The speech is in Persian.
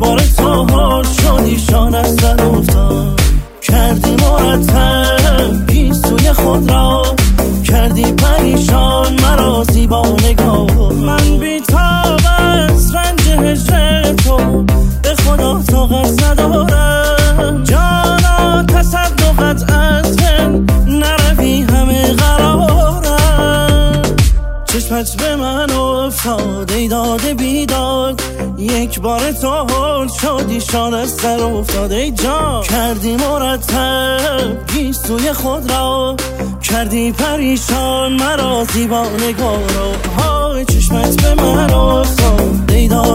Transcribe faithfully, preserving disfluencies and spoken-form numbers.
بار تو حال شدی شان از در افتاد، کردی مرتب گیسوی خود را، کردی پریشان مرا زیبا نگاه. من بیتاب از رنج هجر تو به خدا طاقت ندارم، جانا تصدقت از من نروی همه قرارم. چشمت به من افتاد ای داده بیداد، یک بار تو حال شدی شان از سر افتاد. ای جان کردی مرتب گیسوی خود را، کردی پریشان مرا زیبا نگاه را. های چشمت به من افتاد ای داده